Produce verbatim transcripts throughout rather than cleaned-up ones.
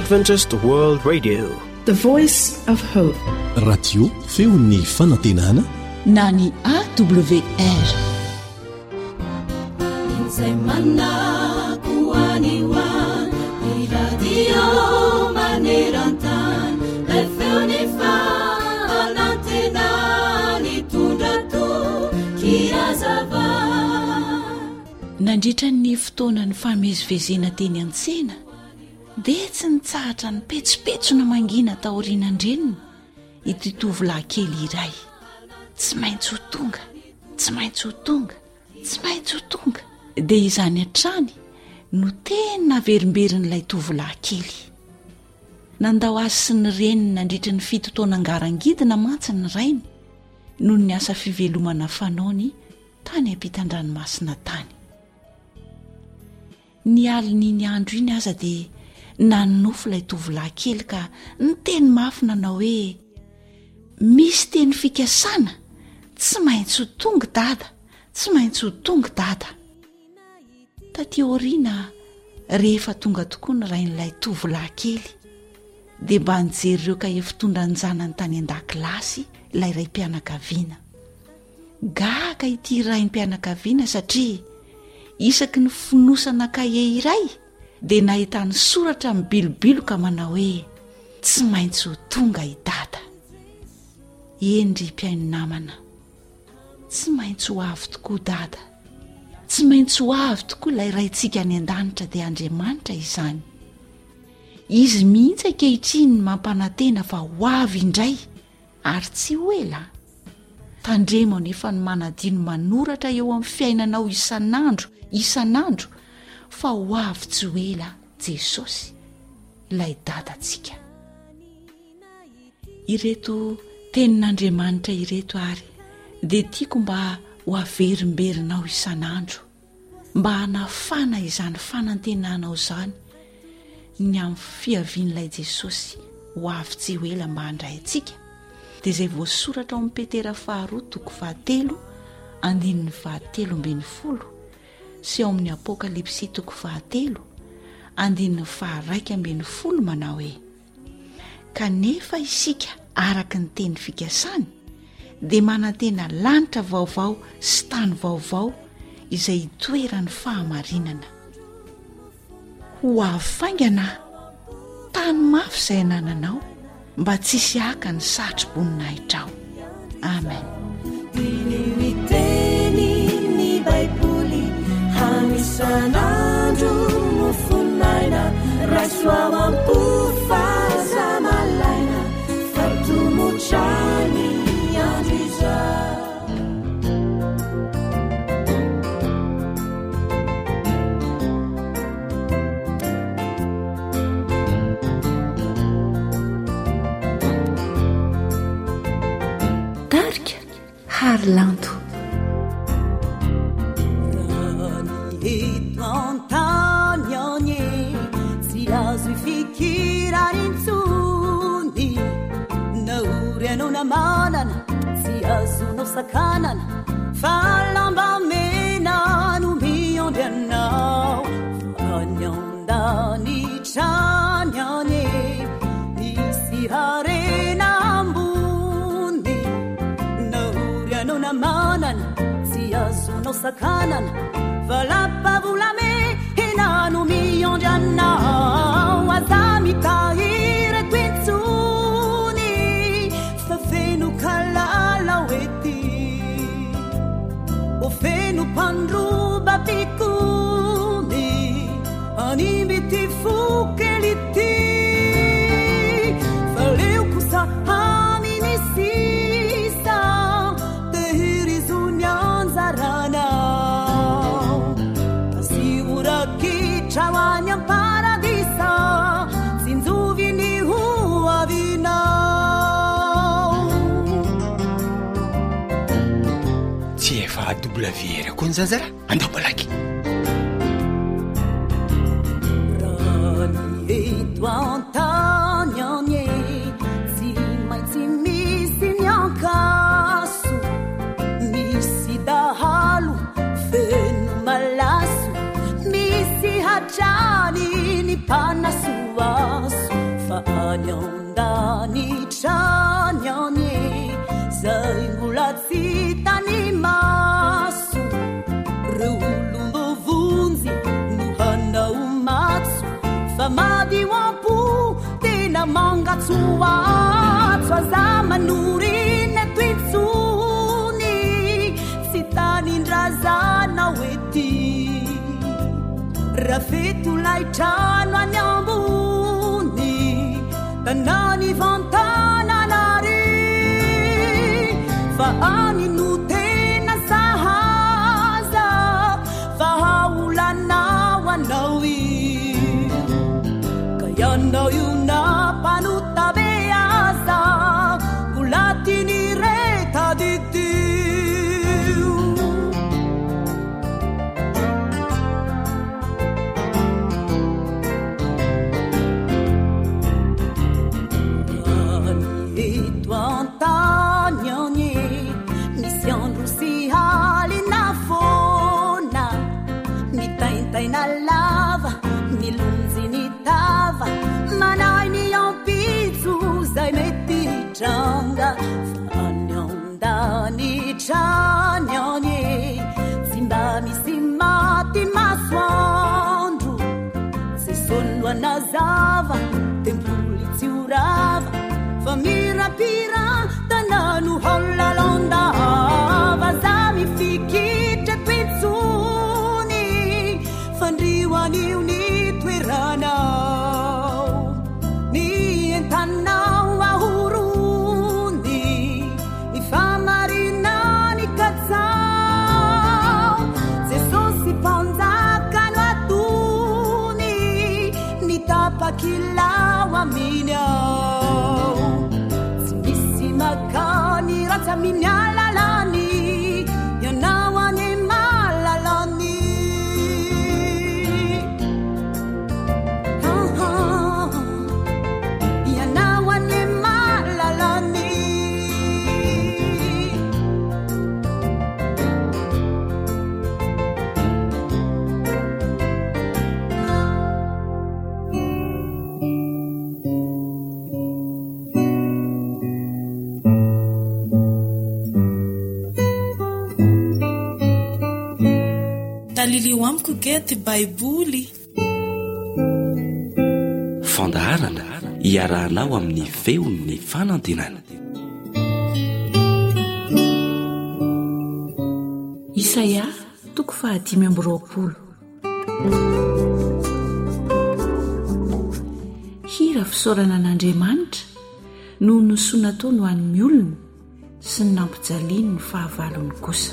Adventist World Radio, the voice of hope. Radio feon'ny fanantenana na ny A W R. Semana kuaniwa radio manerantan lefeoni fa anantena ni tundrato kirazava. Nandritra ny fotoana ny famezivezena teny an-tsena dia tsy nitsahatra ny petsopetsona mangina taorianandreniny ity tovolahy kely iray. Tsy maintsy ho tonga, tsy maintsy ho tonga, tsy maintsy ho tonga. Dia izany hatrany no tena verimberin''ilay tovolahy kely. Nandao azy sy ny reniny nandritra ny fito taona angarangidina mantsy ny rainy noho ny asa fivelomana fanaony tany ampitan-dranomasina tany. Ny alin'iny andro iny aza dia nanofo ilay tovolahy kely ka ny teny mafy nanao hoe misy teny fikasana, tsy maintsy ho tonga dada, tsy maintsy ho tonga dada. Taty aoriana rehefa tonga tokoa ny rain'ilay tovolahy kely dia mba nijery ireo ka efitondra anjanany tany an-dakilasy ilay ray mpianakaviana. Gaga ity raim-pianakaviana satria isaky ny finosana kahe iray dia nahitany soratra mibilobiloka manao hoe tsy maintsy ho tonga i dada. Endry mpiaino namana, tsy maintsy ho avy tokoa dada, tsy maintsy ho avy tokoa ilay raintsika any an-danitra dia Andriamanitra izany. Izy mihitsy ankehitriny ny mampanantena fa ho avy indray ary tsy ho ela. Tandremo nefa ny manadino manoratra eo amin'ny fiainanao isan'andro isan'andro fa ho avy tsy ho ela Jesosy ilay dadantsika. Ireto tenin'Andriamanitra ireto ary dia tiako mba ho averimberinao isan'andro, mba hanafana izany fanantenanao izany ny amin'ny fiavian'ilay Jesosy ho avy tsy ho ela mba handray antsika. Dia izay voasoratra ao amin'ny Petera faharoa toko fahatelo andininy fahatelo ambin'ny folo sy ao amin'ny Apokalipsy toko fahatelo andininy faharaika ambin'ny folo manao hoe kanefa isika araka ny teny fikasany dia manantena lanitra vaovao sy tany vaovao izay hitoeran'ny fahamarinana. Ho avaingana tany mafy izay anananao mba tsisy haka ny satro-boninahitra ao. Amen. Miteny ny Baiboly hanisan'andro mofonaina raisoa mampofaza malaina fatomotrany andro izao. Harlanto eto antany anye tsy azo ifikirany intsony naory anao namanana tsy azonao sakanana fa lamba mena no miondry anao any andanitrany anye misy harena manana tsy azonao sakanana valapavolame henano miondry anao aza mitahiry toentsony fa feno kalala oety o feno mpandroba pikony animby ty fokelity fa leo kosa Chawanya paradisa sinzuvini huavina tsy efa W R koa ny zazara andao balaky rani eto antany anye tsy maintsy misy ny ankaso misy dahalo feno malaso misy hatrany ny panasoaso any andany trany any zay mbola tsy tany maso reo olombovonjy no hanao matso fa mady oampo tena mangatsoatso aza manoriny tointsony tsy tanindrazana oety rafeto laitrano any ambony tanany vantananary fa any no tena sahaza fa haolanao anao i ka ianao io na mpanotabe aza mbola tiny reta ditio na lava milonzy ny tava manay ny ampitso zay mety tranga fa any andany trany any tsy mba misy maty masoandro ze soloana zava tempoly tsy orava fa mirapira tanano haolalondava za mifikitra tointsony fandriwanio ny toeranao ny entanao ahorony ny famarina ny katsao jesosy mpanjakano atony ny tapakilao aminy ao tsy misy makany ratsy aminy alalany ianao any malalany talilio amiko gety baiboly fandaharana iarahanao amin'ny feon'ny fanantenana Isaia toko fahadimy amby roapolo. Hira fisaorana an'Andriamanitra no nosoina tao no an'ny olona sy ny nampijaliany ny fahavalony kosa.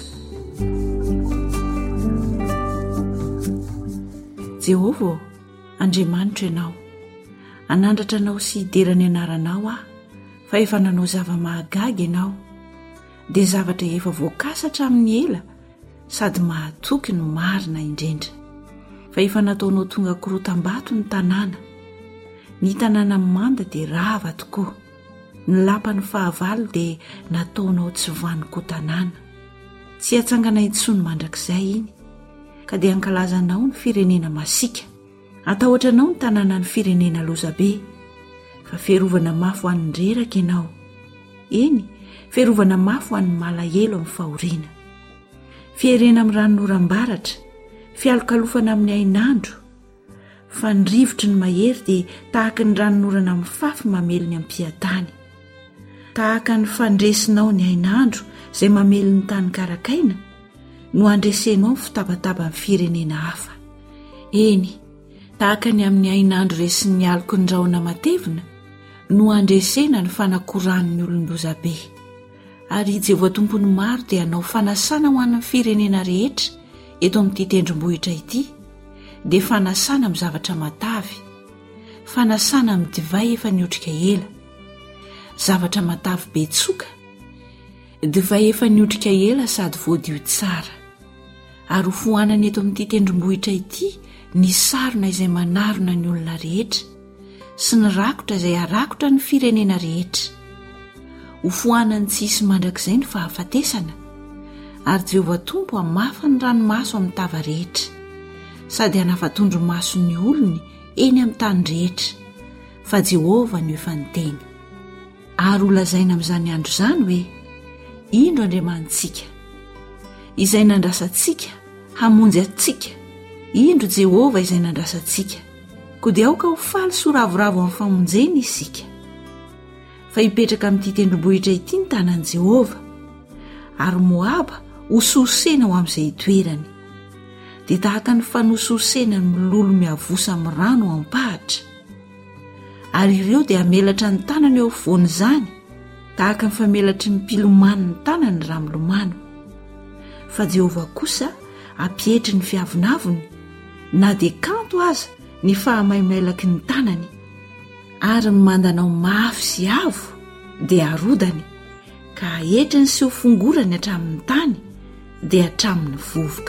Jehova, Andriamanitra ianao, anandratra anao sy hiderany anaranao aho, fa efa nanao zava-mahagaga ianao, dia zavatra efa voakasatra amin'ny ela, sady mahatoky no marina indrindra. Fa efa nataonao tonga korotam-bato ny tanàna, ny tanàna manda dia rava tokoa, ny lapan'ny fahavalo dia nataonao tsy vaniko tanàna. Tsy hatsangana intsony mandrakizay iny, ka dia ankalazanao ny firenena masika, atahoatranao ny tanàna ny firenena lozabe, fa ferovana mafy ho an'ny reraka ianao. Eny, ferovana mafy ho an'ny malahelo amin'ny fahoriana. Fierena amin'ny ranonoram-baratra, fialokalofana amin'ny ainandro, fa ny rivotry ny mahery dia tahaka ny ranonorana amin'ny fafy mamely ny ampiatany. Tahaka ny fandresinao ny ainandro izay mamely ny tany karakaina, no andresenao ny fitabataba amin'ny firenena hafa. Eny, tahaka ny amin'ny ainandro resin'ny aloko ny raona matevina, no andresena ny fanakoran'ny olon-dozabe. Ary Jehovah tompony maro dia anao fanasana ho an'ny firenena rehetra eto amin'ity tendrombohitra ity, dia fanasana amin'ny zavatra matavy, fanasana amin'ny divay efa niotrika ela, zavatra matavy betsoka, divay efa niotrika ela sady voadio tsara. Ary ho foanany eto amin'ity tendrombohitra ity ny sarona izay manarona ny olona rehetra sy ny rakotra izay arakotra ny firenena rehetra. Ho foanany tsisy mandrakizay ny fahafatesana, ary Jehovah tompo hamafa ny ranomaso amin'ny tava rehetra, sady hanafatondro maso ny olony eny amin'ny tany rehetra, fa Jehova no efa niteny. Ary holazaina amin'izany andro izany hoe indro Andriamanitsika izay nandrasantsika hamonjy antsika, indro Jehova izay nandrasantsika, koa dia aoka ho faly sy ho ravoravo amin'ny famonjeny isika. Fa hipetraka amin'ity tendrombohitra ity ny tanan'i Jehova, ary Moaba hosorosena ho amin'izay toerany, dia tahaka ny fanosorosena ny mololo miavosa amin'ny rano ao am-pahatra. Ary ireo dia hamelatra ny tanany eo afovoany izany, tahaka ny famelatry ny mpilomano ny tanany raha milomano. Fa Jehova kosa hampietry ny fiavinaviny, na dia kanto aza ny fahamaimailaka ny tanany, ary ny mandanao mafy sy avo dia harodany, ka hahetrany sy ho fongorany hatramin'ny tany dia hatramin'ny vovoka.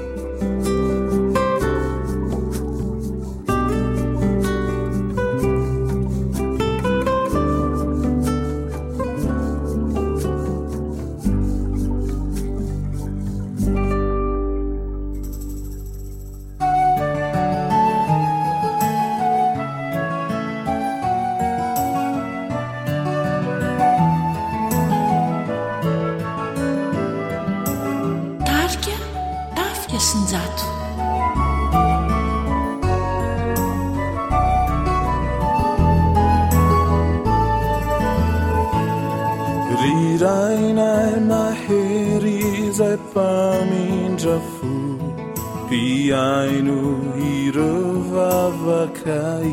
Rirainay mahery zay mpamindra fo, piaino ireo vavakay.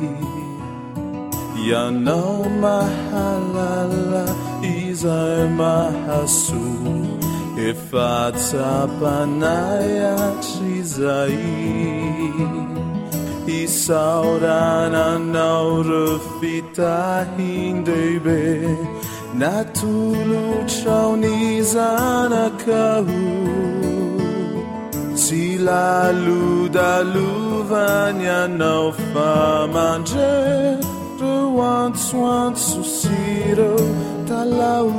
Ianao mahalala izay mahasoa, efa tsapanay hatrizay. Isaorananao reo fitahin-dehibe, natolotrao ny zanakao. Tsy lalodalovany ianao fa mandre reo antsoantso sy reo talao.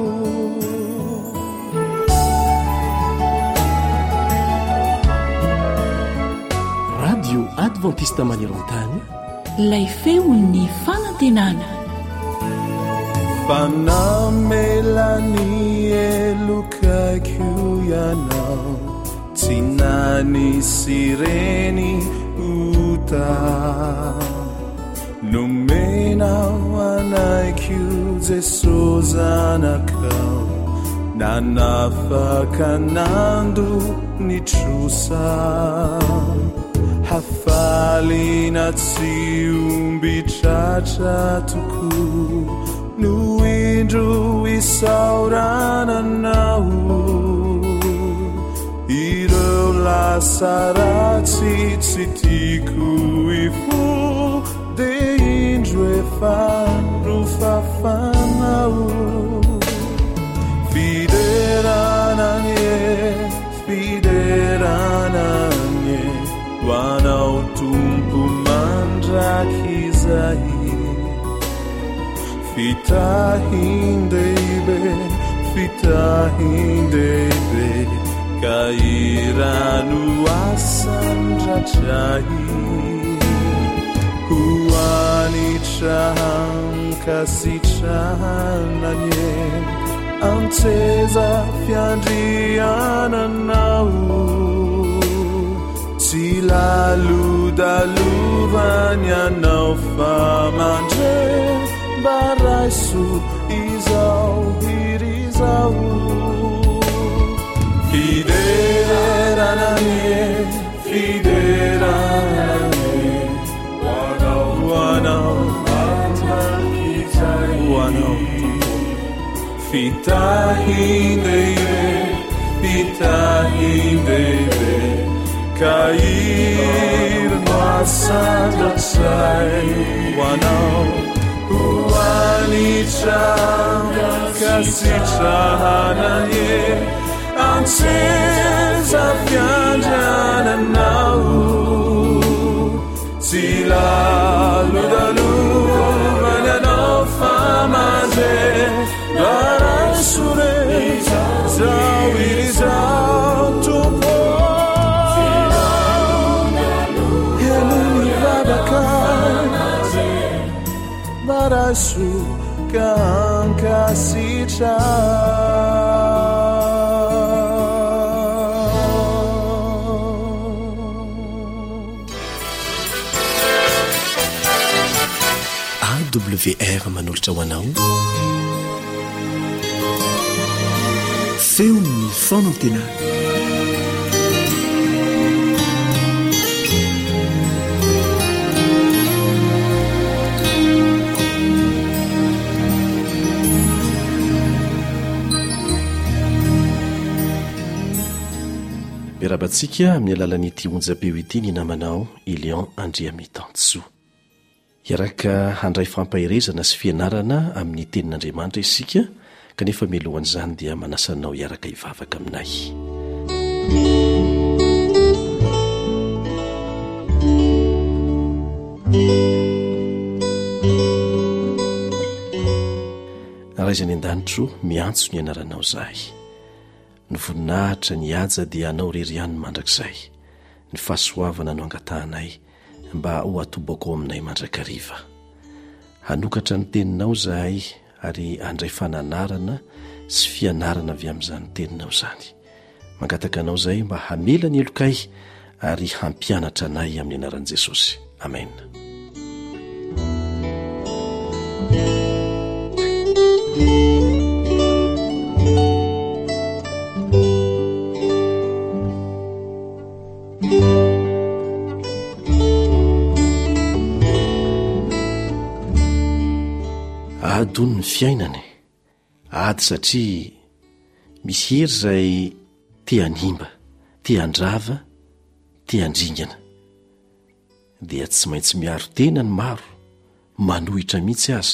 Radio Adventiste Maneran-tany, ilay feon'ny fanantenana. Fanamelany elokaiko ianao, tsy nanisy reny ota. Nomenao anaiko Jesosy zanakao, nanafaka nando ny trosa. Hafalina tsy omby tratra tokoa, no indro isaurananao. Ireo lasa ratsy tsy tiako ifo, de indro efa rofafanao. Fiderananye, fiderananye, hoanao tompo mandrakizay. Fitahin-dehibe, fitahin-dehibe, ka irano asandratray. Hoanitraham kasitrahananye, antseza fiandriananao. Tsy lalodalovany ianao fa mandre baraiso izao irizao. Fiderananye, fiderananye, wanao wanao mandrakizay. Wanao fitahin-dehibe, fitahin-dehibe, ka irno asandratsay. Wanao hoanitranga kasitrahananye, antseza fiandriananao. Tsy lalodalovany ianao fa mandre barasore zao irizao tompo. Elony vavaka maso ka ankasitra A W R manolotra ho anao feon'ny fonantena miarabantsika amin'ny alalan'ity onjapeo ity ny namanao Ilion Andriamitantsoa. Iaraka handray fampahirezana sy fianarana amin'ny tenin'Andriamanitra isika, kanefa mialohan'izany dia manasanao iaraka hivavaka aminay. Raizany an-danitro miantso ny anaranao zahay. Ny voninahitra ny aja dia anao reriany mandrakizay, ny fahasoavana no angatahanay mba ho atobako aminay mandrakariva. Hanokatra ny teninao zahay ary andray fananarana sy fianarana avy amin'izany teninao zany. Mangataka anao zahay mba hamela ny elokay ary hampianatra anay amin'ny anaran'i Jesosy. Amen. Adony ny fiainany, ady satria misy hery izay tia hanimba, tia handrava, tia handringana. Dia tsy maintsy miaro tena ny maro, manohitra mihitsy aza.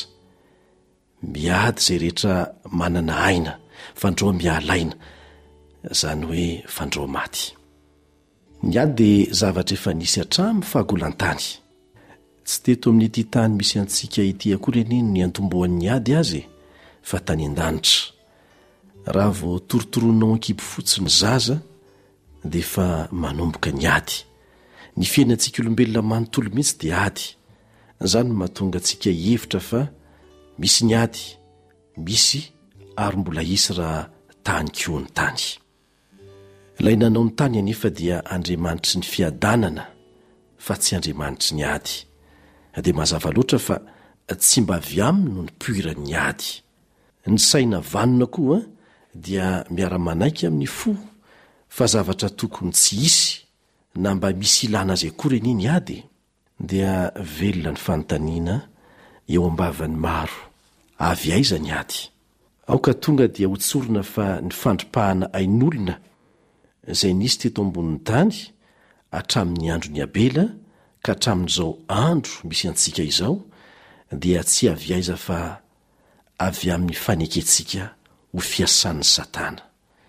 Miady izay rehetra manana aina, fandrao mialaina, izany hoe fandrao maty. Ny ady dia zavatra efa nisy hatramin'ny fahagolantany. Tsy teto amin'ity tany misy antsika ity akory aniny ny antombohan'ny ady azy, fa tany an-danitra. Raha vao torotoroanao ankipo fotsiny zaza, dia efa manomboka ny ady. Ny fiainantsika olombelona manontolo mihitsy dia ady. Izany mahatonga antsika hevitra fa misy ny ady, misy ary mbola hisy raha tany koa ny tany. Ilay nanao ny tany anefa dia Andriamanitry ny fiadanana, fa tsy Andriamanitry ny ady. Dia mazava loatra fa tsy mba avy aminy no ny poiran'ny ady. Ny saina vanona koa dia miara-manaiky amin'ny fo, fa zavatra tokony tsy hisy na mba misy ilana azy akory aniny ady, dia velona ny fanontaniana eo ambavan'ny maro, avy aiza ny ady. Aoka tonga dia hotsorona fa ny fandripahana ain'olona izay nisy teto ambonin'ny tany hatramin'ny andron'ny Abela ka hatramin'izao andro misy antsika izao, dia tsy avy aiza fa avy amin'ny faneketsika ho fiasan'ny Satana.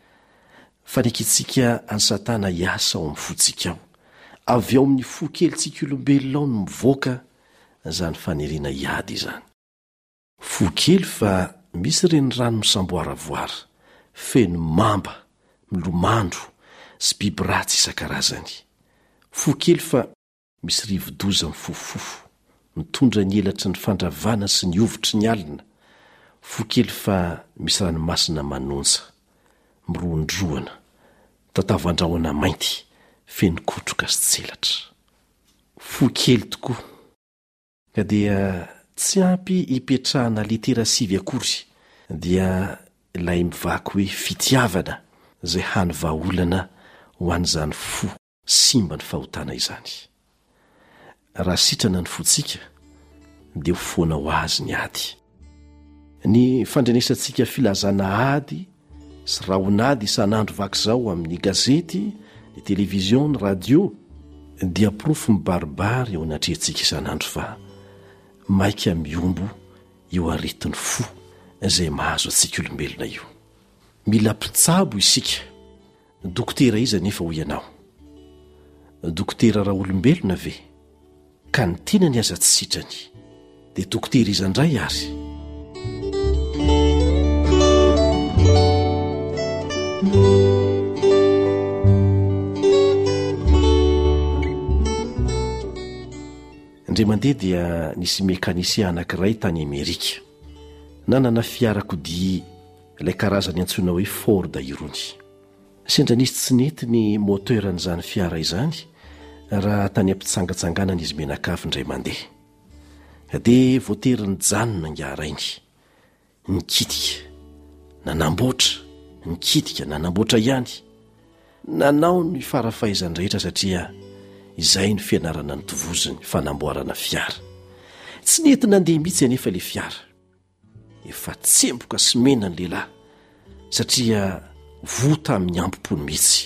Faneketsika an'ny Satana hiasa ao amin'ny fotsika ao. Avy ao amin'ny fo kelitsika olombelona ao no mivoaka izany faniriana hiady izany. Fo kely fa misy ireny rano misamboaravoara, feno mamba, milomandro sy biby ratsy isan-karazany. Fo kely fa misy rivo-doza mifofofo, mitondra ny elatry ny fandravana sy ny ovotry ny alina. Fo kely fa misy ranomasina manonja, mirondroana, tatavo andrahoana mainty, feno kotroka sy tselatra. Fo kely tokoa. Ka dia tsy ampy hipetrahana litera sivy akory, dia ilay mivaky hoe fitiavana izay hany vahaolana ho an'izany fo simba ny fahotana izany. Raha sitrana ny fotsika, dia ho foana ho azy ny ady. Ny fandrenesantsika filazana ady sy rahonady isan'andro vaky zao amin'ny gazety, ny televizion, ny radio, dia profo mibaribary eo anatrehantsika isan'andro fa maika miombo eo aretin'ny fo izay mahazo antsika olombelona io. Mila mpitsabo isika. Dokotera iza nefa ho ianao? Dokotera raha olombelona ve? Ka ny tena ny aza tsy sitrany, dia dokotera iza indray ary? indray mandeha dia nisy mekanisien anankiray tany Amerika nanana fiarakodia ilay karazany antsoina hoe Ford irony. Sendra nisy tsy nety ny moteran'izany fiara izany raha tany ampitsangatsanganana izy menakavy indray mandeha. Dia voatery nijanona ngiarainy, nikitika, nanamboatra, nikitika, nanamboatra ihany. Nanao ny farafahaizany rehetra satria izay ny fianarana ny tovoziny fanamboarana fiara. Tsy nety nandeha mihitsy anefa ilay fiara. Efa tsemboka sy mena ny lehilahy satria vota amin'ny ampopony mihitsy.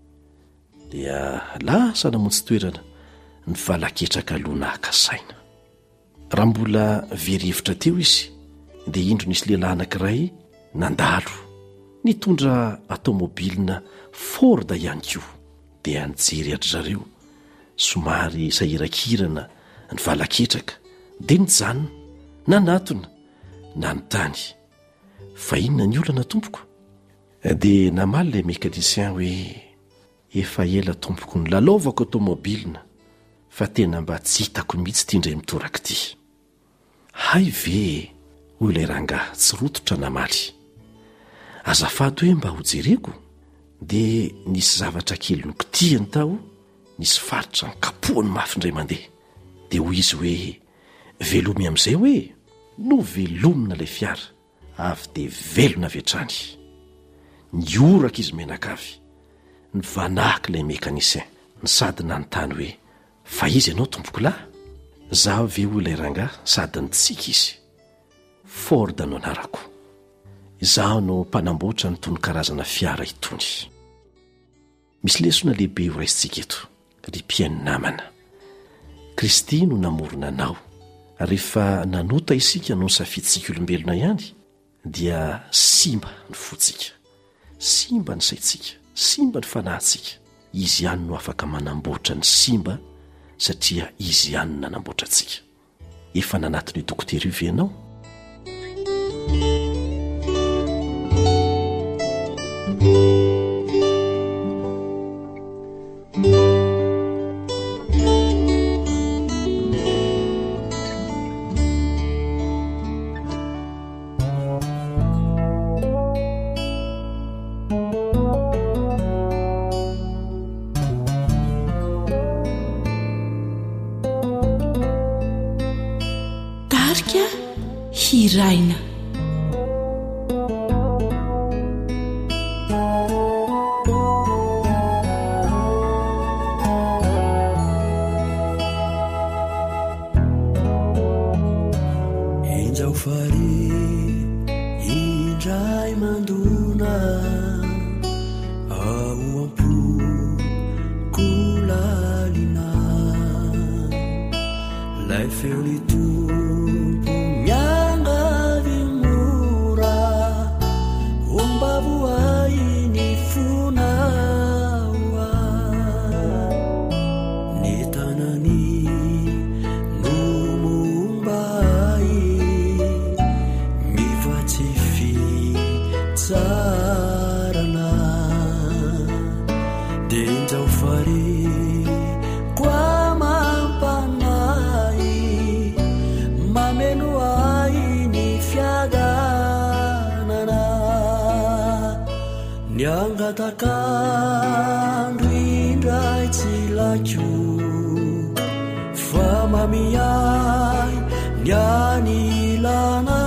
Dia lasa namontsy toerana ny valaketraka aloha nahaka saina. Raha mbola very-hevitra teo izy dia indro nisy lehilahy anankiray nandalo nitondra automobilina Ford ihany koa. Dia nijery ato zareo somary sahirakirana ny valaketraka dia nijanona nanatona nanontany, fa inona ny olana tompoko? Dia namaly ilay mekanisien hoe efa ela tompoko ny lalaovako automobilina fa tena mba tsy hitako mihitsy ity indray mitoraka ity. Hay ve hoy ilay rangahy tsy rototra namaly. Azafady hoe mba ho jereko dia nisy zavatra kely nokotihany tao, nisy faritra nikapohany mafy indray mandeha. Dia hoy izy hoe velomy amin'izay hoe no velomina ilay fiara avy dia velona vetrany. Nioraka izy menakavy, nivanahaka ilay mekanisien, ny sady nanontany hoe fa izy ianao tompoko lahy? Zaho ve hoy ilay rangahy sady nitsika izy. Ford no anarako. Izaho no mpanamboatra n'itony karazana fiara itony. Misy lesona lehibe ho raisintsika eto, ry mpiaino namana. Kristy no namorona anao. Rehefa nanota isika no safitsika olombelona ihany dia simba ny fotsika, simba ny saitsika, simba ny fanahintsika. Izy ihany no afaka manamboatra ny simba satria izy ihany nanamboatra antsika. Efa nanatiny dokotera io ve ianao? Hiraina. Enjao fari indray mandona ao ampo kolalina lay feolito takandro indray tsy lakio fa mamiay ny anilana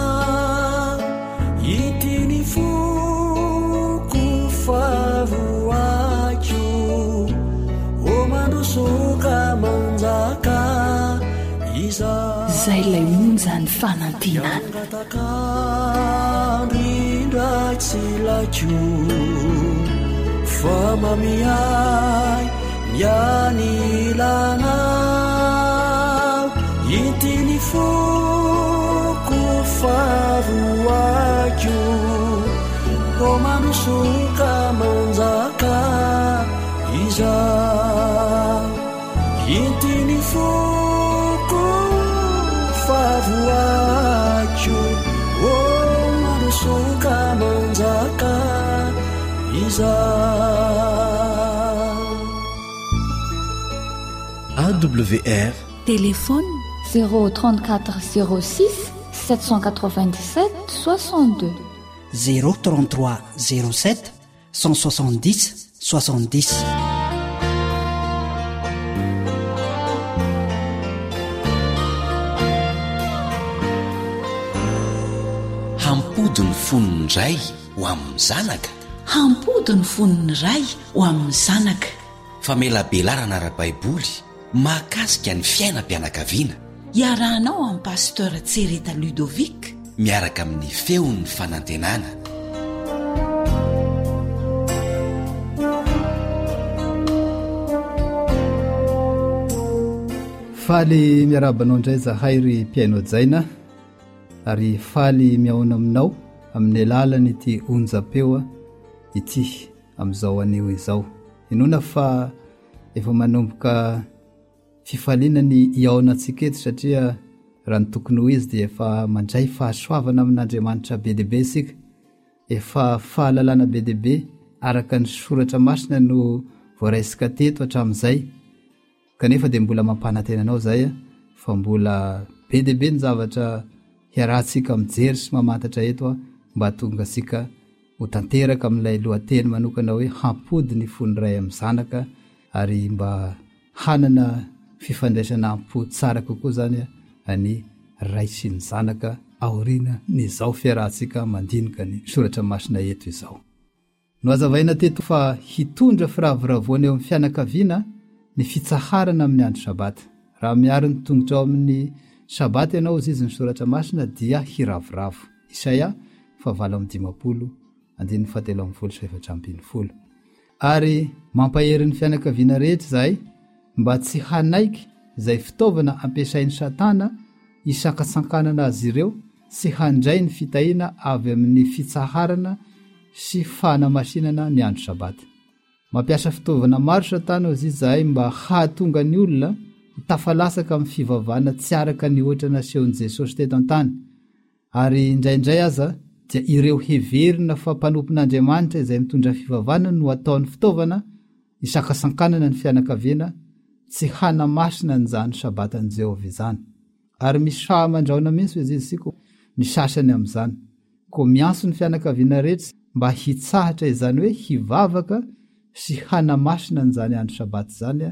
itiny foko favoakio o mandosoka manjaka iza zay lay onjany fanantinana takandro indray tsy lakio fa mamiay ny anilana itiny foko favoakio o mandosoka manjaka iza itiny foko favoakio o mandosoka manjaka iza. A W R Téléphone zéro trente-quatre zéro six sept cent quatre-vingt-dix-sept soixante-deux zéro trente-trois zéro sept cent soixante-dix soixante-dix. Hampody ny foniny ray ho amin'ny zanaka. Hampody ny foniny ray ho amin'ny zanaka. Famelabelarana ara-baiboly mahakasika ny fiainam-pianakaviana. Iarahanao amin'ny pasteur Tsereta Ludovic miaraka amin'ny feon'ny fanantenana. Faly miarabanao indray zahay ry mpiaino jaina ary faly miaona aminao amin'ny alalany ity onjam-peo ity amin'izao anio izao. Inona fa efa manomboka fifaliana ny iaona antsika eto satria raha ny tokony ho izy dia efa mandray fahasoavana amin'Andriamanitra be dia be isika. Efa fahalalana be dia be araka ny soratra masina no voaraisika teto hatramin'izay. Kanefa dia mbola mampanantenanao zay fa mbola be dia be ny zavatra hiarahantsika mijery sy mamantatra eto mba tonga sika ho tanteraka amin'ilay lohateny manokana hoe hampody ny fony ray amin'ny zanaka ary mba hanana fifandraisana hampody tsara kokoa zany any ray sy ny zanaka aoriana ny zao fiarahantsika mandinika ny soratra masina eto izao. No azavaina teto fa hitondra firavoravoana eo amin'ny fianakaviana ny fitsaharana amin'ny andro sabata. Raha miaro ny tongotra ao amin'ny sabata ianao izy ny soratra masina dia hiravoravo. Isaia fahavalo amby dimampolo andininy fahatelo amby folo sy efatra ambin'ny folo. Ary mampahery ny fianakaviana rehetra zay mba tsy hanaiky izay fitaovana ampiasain'ny satana hisakatsankanana azy ireo sy handray ny fitahiana avy amin'ny fitsaharana sy fanamasinana ny andro sabata. Mampiasa fitaovana maro satana izy zahay mba hahatonga ny olona tafalasaka amin'ny fivavahana tsy araka ny ohatra nasehon'i Jesosy teto an-tany. Ary indraindray aza dia ireo heverina fa mpanompon'Andriamanitra izay mitondra fivavahana no ataon'ny fitaovana hisakasankanana ny fianakaviana tsy hanamasina nyzany sabatan'i Jehovah izany. Ary misy fahamandraona mihitsy izy isika ny sasany amin'izany. Ko mianso ny fianakaviana rehetra mba hitsahatra izany hoe hivavaka sy hanamasina n'izany andro sabata zany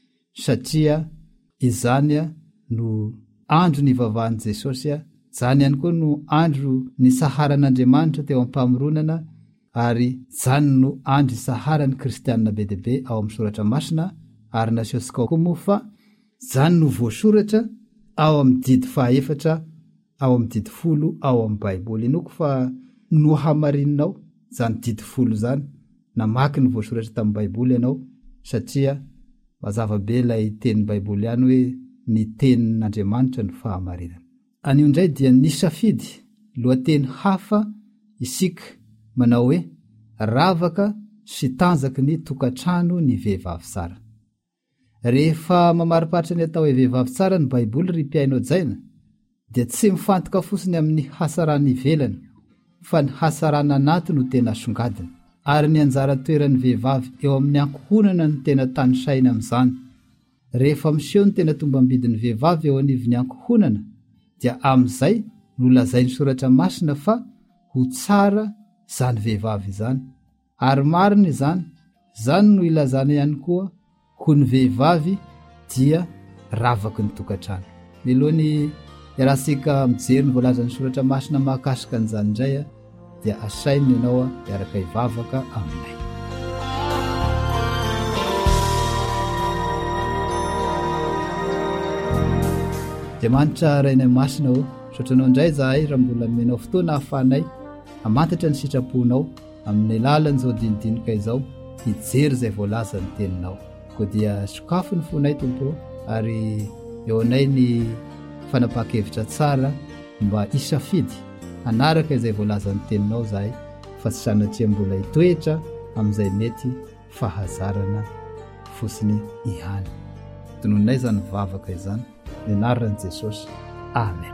satria izany no andro ny vavahan'i Jesosy, zany ihany koa no andro ny saharan'Andriamanitra teo am-pamoronana ary zany no andro saharan'ny kristianina be dia be ao amin'ny soratra masina ary nasehontsika koa moa fa zany no voasoratra ao amin'ny didy fahaefatra ao amin'ny didy folo ao amin'ny baiboly. Inoko fa no hamarinanao zany didy folo zany namaky ny voasoratra tamin'ny baiboly ianao satria mazava be ilay tenin'ny baiboly ihany hoe ny tenin'Andriamanitra no fahamarinana. Anio indray dia nisafidy lohateny hafa isika manao hoe ravaka sy tanjaky ny tokantrano ny vehivavy tsara. Rehefa mamaripatra ny atao hoe vehivavy tsara ny baiboly ry mpiaino jaina dia tsy mifantoka fotsiny amin'ny hasarana ivelany fa ny hasarana anaty no tena songadina. Ary ny anjara toeran'ny vehivavy eo amin'ny ankohonana ny tena tanisaina amin'izany. Rehefa miseho ny tena tombambidin'ny vehivavy eo anivon'ny ankohonana dia amin'izay no lazainy soratra masina fa ho tsara zany vehivavy izany. Ary marina izany, zany no ilazana ihany koa ho ny vehivavy dia ravaky ny tokantrano. Milohany iarahantsika mijery ny voalazan'ny soratra masina mahakasika an'izany indray dia asainy ianao iaraka hivavaka aminay. Dia manitra rainay masina ho sotranao indray zahay raha mbola menao fotoana hahafahanay hamantatra ny sitraponao amin'ny alalan'izao dinidinika izao hijery izay voalaza ny teninao. Koa dia sokafo ny fonay tompo ary eo anay ny fanapaha-kevitra tsara mba isafidy anaraka izay voalaza ny teninao zahay fa tsy sanatria mbola hitoetra amin'izay mety fahazarana fotsiny ihany. Tononay zany vavaka izany ny anaran'i Jesosy. Amen.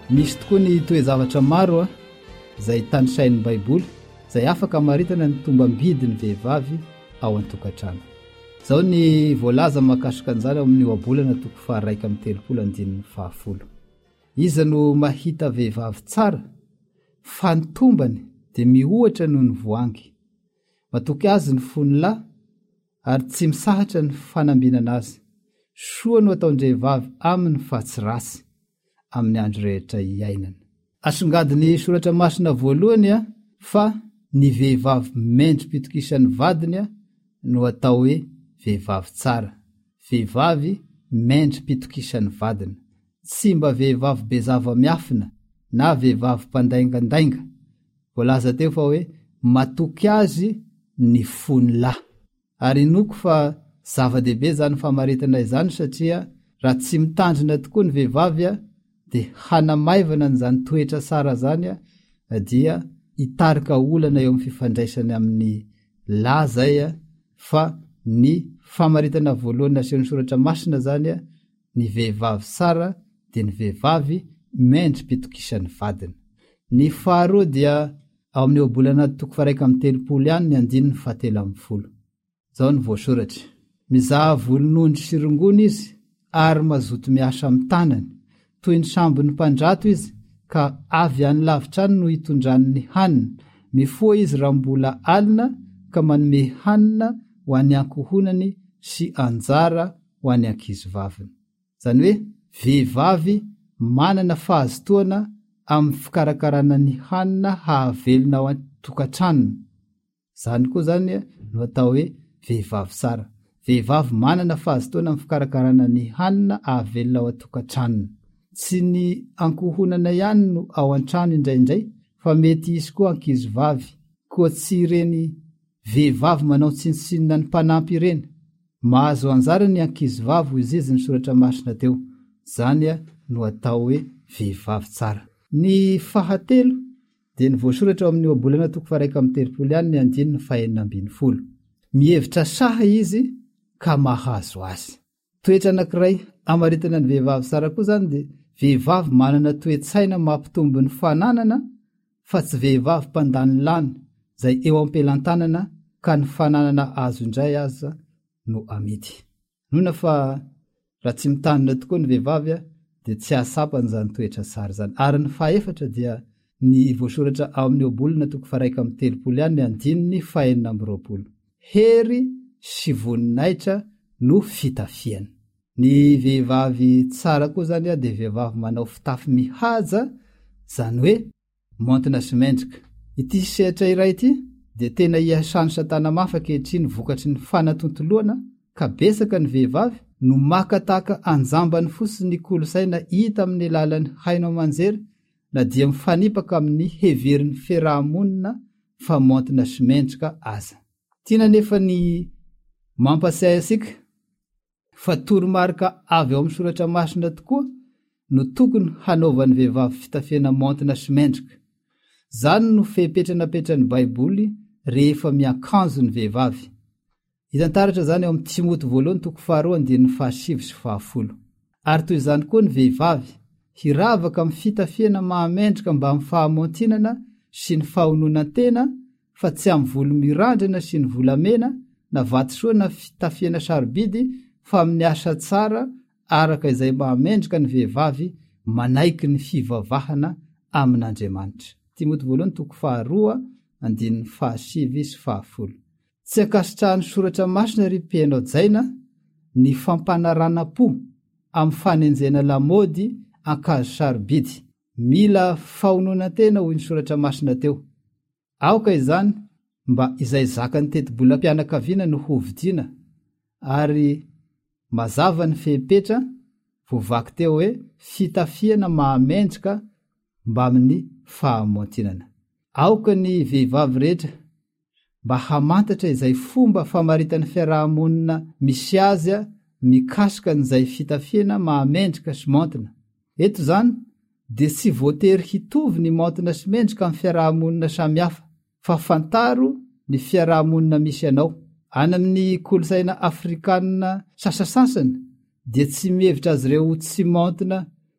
misy tokoa ny toe-zavatra maro a zay tanisain'ny baiboly zay afaka maritana ny tombam-bidy ny vehivavy ao an-tokantrano. Zao ny voalaza makasika an'izany amin'ny oabolana toko faharaika amin'ny telopolo andininy fahafolo. Iza no mahita vehivavy tsara fa ny tombany dia mihoatra noho ny voangy. Matoky azy ny fony lahy ary tsy misahatra ny fanambinana azy. Soa no ataon-dry vehivavy aminy fa tsy rasy amin'ny andro rehetra iainana. Asongadiny soratra masina voalohany a fa ny vehivavy mendrim-pitokisan'ny vadiny a no atao hoe vehivavy tsara. Vehivavy mendrim-pitokisan'ny vadiny. Tsy mba vehivavy bezava miafina na vehivavy mpandaingandainga. Voalaza teo fa hoe matoky azy ny fony lahy. Ary noko fa zava-dehibe zany famaritana izany satria raha tsy mitandrina tokoa ny vehivavy a dia hanamaivana n'izany toetra sara zany a dia hitarika olana eo amin'ny fifandraisany amin'ny lahy zay a fa ny famaritana voalohany asehon'ny soratra masina zany a ny vehivavy sara dia ny vehivavy mendrim-pitokisan'ny vadiny. Ny faharoa dia ao amin'ny oabolana toko faharaika amin'ny telopolo ihany ny andininy fahatelo amby folo. Zao ny voasoratra. Mizaha volon'ondry sy rongony izy ary mazoto miasa amin'ny tanany. Toy ny sambony mpandrato izy ka avy any lavitra any no hitondrany ny hanina. Mifoa izy raha mbola alina ka manome hanina ho an'ny ankohonany sy anjara ho an'ny ankizivaviny. Zany hoe vehivavy manana fahazotoana amin'ny fikarakarana ny hanina hahavelona ao an-tokantranony. Zany koa zany no atao hoe vehivavy sara. Vehivavy manana fahazotoana amin'ny fikarakarana ny hanina hahavelona ao an-tokantranony. Tsy ny ankohonana ihany no ao an-trano indraindray fa mety isy koa ankizivavy koa tsy ireny vehivavy manao tsinontsinona ny mpanampy ireny. Mahazo anjara ny ankizivavy ho izy ny soratra masina teo. Zany no atao hoe vehivavy tsara. Ny fahatelo dia ny voasoratra ao amin'ny oabolana toko faharaika amin'ny telopolo ihany ny andininy fahaenina ambin'ny folo. Mihevitra saha izy ka mahazo azy. Toetra anankiray amaritana ny vehivavy sara koa zany dia vehivavy manana toe-tsaina mampitombo ny fananana fa tsy vehivavy mpandany lany zay eo ampelantanana ka ny fananana azo indray aza no amidy. Nona fa raha tsy mitandrina tokoa ny vehivavy dia tsy ahasapany zany toetra sara zany. Ary ny fahaefatra dia ny voasoratra ao amin'ny oabolana toko faharaika amin'ny telopolo ihany ny andininy fahaenina amby roapolo. Hery sy voninahitra no fitafiana. Ny vehivavy tsara koa zany a dia vehivavy manao fitafy mihaja, zany hoe montina sy mendrika. Ity sehatra iray ity dia tena iasany satana mafa ankehitriny vokatry ny fanatontoloana ka besaka ny vehivavy no makataka anjambany fotsiny ny kolosaina hita amin'ny alalan'ny haino amanjery na dia mifanipaka amin'ny heverin'ny fiarahamonina fa montina sy mendrika aza. Tiana nefa ny mampasay asika fa toromarika avy ao amin'ny soratra masina tokoa no tokony hanaovan'ny vehivavy fitafiana montina sy mendrika. Zany no fepetranapetrany baiboly rehefa miakanjo ny vehivavy. Hitantaratra zany ao amin'ny Timoty voalohany toko faharoa andininy fahasivy sy fahafolo. Ary toy izany koa ny vehivavy hiravaka amin'ny fitafiana mahamendrika mba amin'ny fahamontinana sy ny fahononan-tena fa tsy amin'ny volo mirandrana sy ny volamena na vatosoa na fitafiana sarobidy fa amin'ny asa tsara araka izay mahamendrika ny vehivavy manaiky ny fivavahana amin'Andriamanitra. Timoty voalohany toko faharoa andininy fahasivy sy fahafolo. Tsy akasitrahany soratra masina ry mpiainao jaina ny fampanarana-po amin'ny fanenjena lamody ankazo sarobidy. Mila fahononan-tena hoy ny soratra masina teo. Aoka izany mba izay zakany teti-bolam-pianakaviana no hovidiana ary mazava ny fepetra voavaky teo hoe fitafiana mahamendrika mba amin'ny fahamontinana. Aoka ny vehivavy rehetra mba hamantatra izay fomba famaritan'ny fiarahamonina misy azy mikasika n'izay fitafiana mahamendrika sy montina. Eto zany dia tsy voatery hitovy ny montina sy mendrika amin'ny fiarahamonina samihafa fa fantaro ny fiarahamonina misy anao. Any amin'ny kolosaina afrikanina sasasasany dia tsy mihevitra azy ireo tsy montina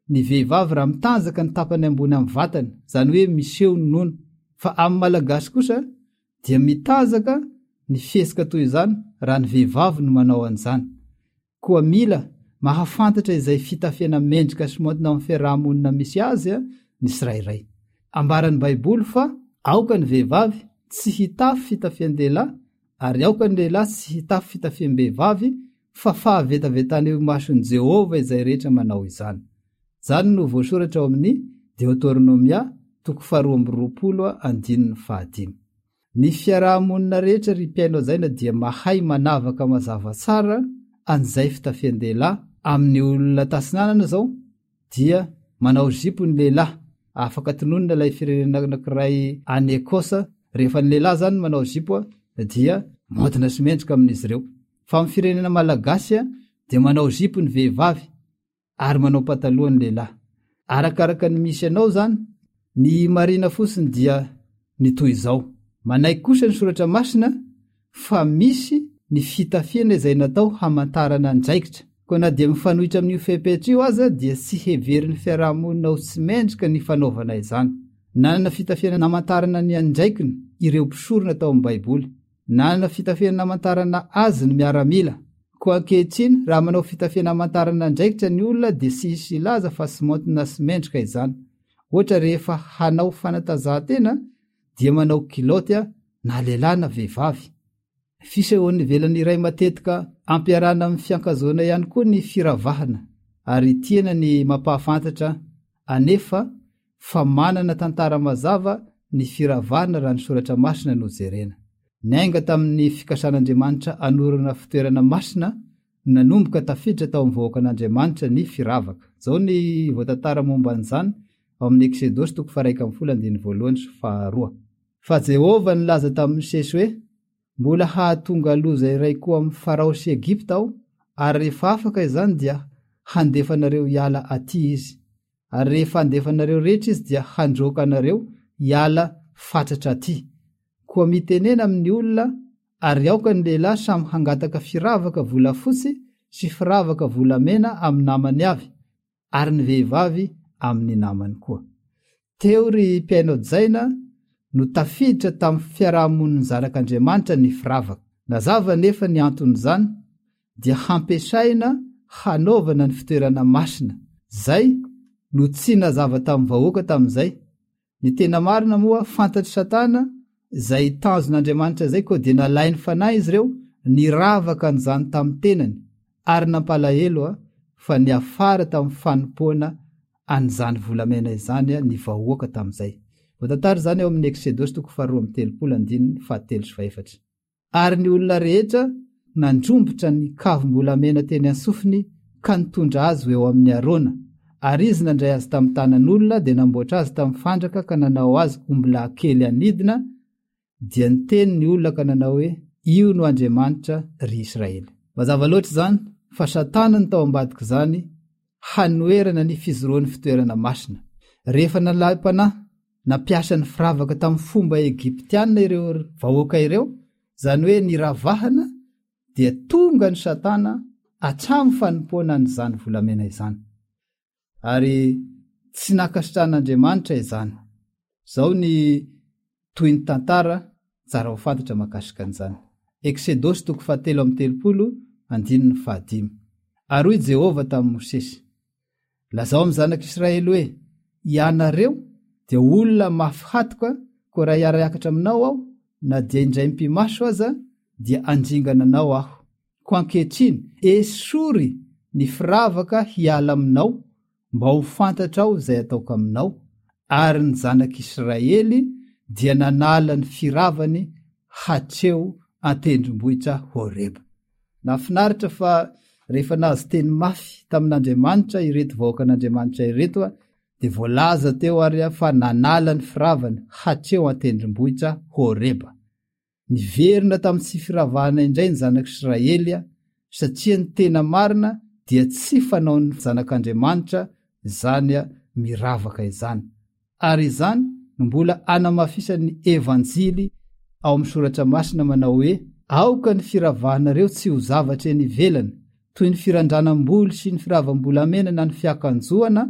ny vehivavy raha mitanjaka ny tapany ambony amin'ny vatany, zany hoe miseho ny nono. Fa amin'ny malagasy kosa dia mitazaka ny fesika toy izany raha ny vehivavy no manao an'izany. Koa mila mahafantatra izay fitafiana mendrika sy montina amin'ny fiarahamonina misy azy ny tsirairay. Ambaran'ny Baiboly fa aoka ny vehivavy tsy hitafy fitafian-dehilahy ary aoka ny lehilahy tsy hitafy fitafiam-behivavy, fa fahavetavetany eo mason'i Jehova izay rehetra manao izany. Zany no voasoratra ao amin'ny Deuteronomia toko faharoa amby roapolo andininy fahadimy. Ny fiarahamonina rehetra ry mpiaino ajaina dia mahay manavaka mazava tsara an'izay fitafian-dehilahy. Amin'ny olona tasinanana zao dia manao zipo ny lehilahy, afaka tononona ilay firenena anankiray any Ekosa, rehefa ny lehilahy zany manao zipo dia modina sy mendrika amin'izy ireo. Fa amin'ny firenena malagasy dia manao zipo ny vehivavy ary manao pataloha ny lehilahy. Arakaraka ny misy anao zany, ny marina fotsiny dia ny toy izao. Manaiky kosa ny soratra masina fa misy ny fitafiana izay natao hamantarana andraikitra. Koa na dia mifanohitra amin'io fepetra io aza dia tsy heverin'ny fiarahamonina ho tsy mendrika ny fanaovana izany. Nanana fitafiana namantarana ny andraikiny ireo mpisorona tao amin'ny Baiboly. Nanana fitafiana namantarana azy ny miaramila. Koa ankehitriny raha manao fitafiana namantarana andraikitra ny olona dia tsy hisy ilaza fa tsy montina sy mendrika izany. Ohatra rehefa hanao fanatazahantena dia manao kilaoty na lehilahy na vehivavy. Fisehoan'ny velany iray matetika ampiarana amin'ny fiankazoana ihany koa ny firavahana, ary tiana ny mampahafantatra anefa fa manana tantara mazava ny firavahana raha ny soratra masina no jerena. Nainga tamin'ny fikasan'Andriamanitra anorana fitoerana masina, nanomboka tafiditra tao amin'ny vahoakan'Andriamanitra ny firavaka. Zao ny voatantara momba an'izany ao amin'ny Exodosy toko faha folo andiny voalohany sy faharoa. Fa Jehova nilaza tamin'ny Mosesy hoe mbola hahatonga loza iray koa amin'ny Farao sy Egipta aho, ary rehefa afaka izany dia handefanareo hiala aty izy, ary rehefa handefanareo rehetra izy dia handroka anareo hiala fatratra aty. Koa mitenena amin'ny olona ary aoka ny lehilahy samy hangataka firavaka volafotsy sy firavaka volamena amin'ny namany avy, ary ny vehivavy amin'ny namany koa. Teo ry mpiaino jaina no tafiditra tamin'ny fiarahamoniny zanak'Andriamanitra ny firavaka. Nazava nefa ny anton'izany dia hampesaina hanaovana ny fitoerana masina. Zay no tsy nazava tamin'ny vahoaka tamin'izay. Ny tena marina moa fantatry Satana izay tanjon'Andriamanitra zay koa dia nalainy fanahy izy ireo ny ravaka n'izany tamin'ny tenany, ary nampalahelo fa ny afara tamin'ny fanompoana an'izany volamena izany ny vahoaka tamin'izay. Voatantara zany ao amin'ny Exodosy toko faharoa amby telopolo andininy fahatelo sy fahaefatra. Ary ny olona rehetra nandrombotra ny kavim-bolamena teny an-sofiny ka nitondra azy eo amin'ny Arona, ary izy nandray azy tamin'ny tanan'olona dia namboatra azy tamin'ny fandraka ka nanao azy ombilà kely anidina, dia niteny ny olona ka nanao hoe io no Andriamanitra ry Israely. Mazava loatra zany fa Satana ny tao ambadika zany hanoerana ny fizoroan'ny fitoerana masina. Rehefa nalaim-panahy nampiasa ny firavaka tamin'ny fomba Egiptiana ireo vahoaka ireo, zany hoe ny ravahana, dia tonga ny Satana hatramin'ny fanompoana an'izany volamena izany. Ary tsy nakasitran'Andriamanitra izany. Zao ny toy ny tantara tsara ho fantatra mahakasika an'izany. Exodosy toko fahatelo amby telopolo andininy fahadimy. Ary hoy Jehova tamin'ny Mosesy, lazao amin'ny zanak'Israely hoe ianareo dia olona mafy hatoka, koa raha hiara-iakatra aminao aho na dia indray mpimaso aza dia andringana anao aho. Koa ankehitriny esory ny firavaka hiala aminao mba ho fantatra aho izay ataoko aminao. Ary ny zanak'Israely dia nanala ny firavany hatreo an-tendrombohitra Horeba. Nafinaritra fa rehefa nahazo teny mafy tamin'Andriamanitra ireto vahoakan'Andriamanitra ireto dia voalaza teo ary fa nanala ny firavany hatreo an-tendrombohitra Horeba. Niverina tamin'ny tsy firavahana indray ny zanak'Israely, satria ny tena marina dia tsy fanao ny zanak'Andriamanitra izany miravaka izany. Ary izany no mbola anamafisan'ny evanjily ao amin'ny soratra masina manao hoe aoka ny firavahanareo tsy ho zavatra eny ivelany, toy ny firandranam-boly sy ny firavam-bolamena na ny fiakanjoana,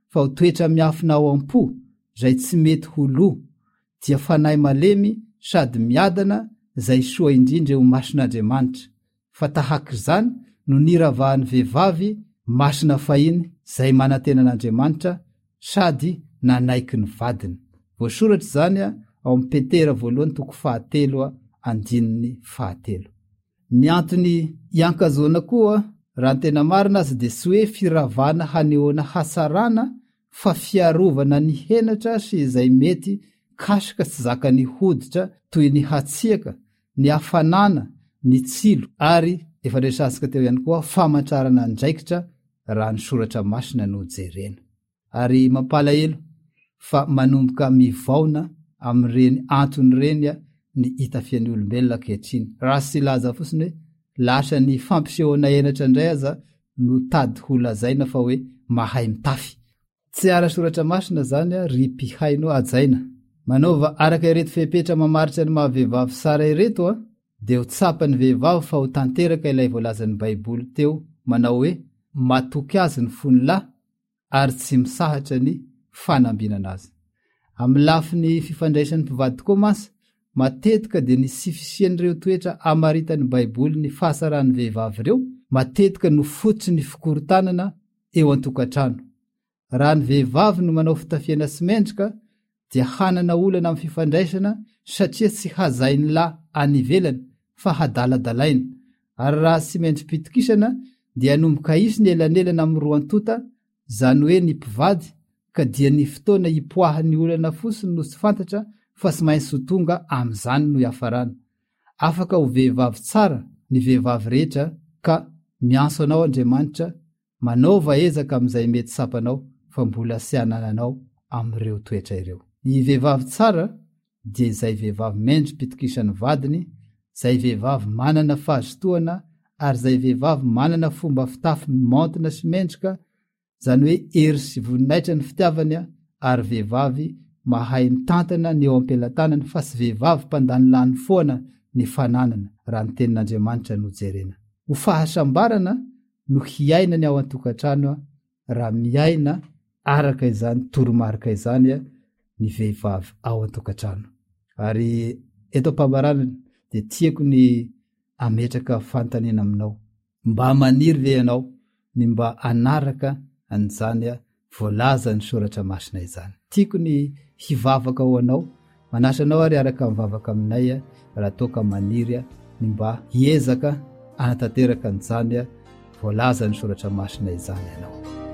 fa ho toetra miafina ao am-po zay tsy mety ho lo dia fanahy malemy sady miadana zay soa indrindra eo mason'Andriamanitra fa tahaka izany no niravahan'ny vehivavy masina fahiny zay manantenan'Andriamanitra sady nanaiky ny vadiny. Voasoratra zany ao amin'ny Petera voalohany toko fahatelo andininy fahatelo. Ny antony iankazoana koa raha ny tena marina azy dia tsy hoe firavana hanehoana hasarana fa fiarovana ny henatra sy izay mety kasika tsy zaka ny hoditra toy ny hatsiaka, ny hafanana, ny tsilo ary efa resasika teo ihany koa famantrarana andraikitra raha ny soratra masina no jerena. Ary mampalahelo fa manomboka mivaona amin'ireny antony reny ny itafian'ny olombelona ankehitriny. Raha sy laza fotsiny hoe lasa ny fampisehoana henatra indray aza no tady ho lazaina fa hoe mahay mitafy. Tsy ara soratra masina zany ry mpihaino ajaina. Manaova araka ireto fepetra mamaritra ny mahavehivavy sara ireto a dia ho tsapany vehivavy fa ho tanteraka ilay voalazan'ny Baiboly teo manao hoe matoky azy ny fony lahy ary tsy misahatra ny fanambinana azy. Amin'ny lafiny fifandraisan'ny mpivady koa mansa matetika dia ny sifisian'ireo toetra amaritan'ny Baiboly ny fahasaran'ny vehivavy ireo matetika no fototsy ny fikorontanana eo an-tokantrano. Raha ny vehivavy no manao fitafiana sy mendrika dia hanana olana amin'ny fifandraisana satria tsy hazainy lahy any ivelany fa hadaladalaina. Ary raha sy mendrim-pitokisana dia hanomboka isy ny elanelana amin'ny roan-tota zany hoe ny mpivady ka dia ny fotoana hipoahan'ny olana fosiny no tsy fantatra fa sy maintsy ho tonga amin'izany no hiafarana. Afaka ho vehivavy tsara ny vehivavy rehetra ka mianso anao Andriamanitra manaova ezaka amin'izay mety sapanao fa mbola sy hanananao amin'ireo toetra ireo. Ny vehivavy tsara dia izay vehivavy mendrim-pitokisan'ny vadiny, izay vehivavy manana fahazotoana ary izay vehivavy manana fomba fitafy maontina sy mendrika, zany hoe hery sy voninahitra ny fitiavany ary vehivavy mahay mitantana ny eo am-pelatanany fa sy vehivavy mpandany lany foana ny fananana raha ny tenin'Andriamanitra no jerena. Ho fahasambarana no hiaina ny ao an-tokantrano raha miaina araka izany toromarika izany ny vehivavy ao an-tokantrano. Ary eto am-pambarana dia tiako ny ametraka fanontaniana aminao. Mba maniry ve ianao ny mba anaraka an'izany voalaza ny soratra masina izany? Tiako ny hivavaka ho anao, manasa anao ary araka mivavaka aminay raha toka maniry ny mba hiezaka anatanteraka an'izany voalaza ny soratra masina izany ianao.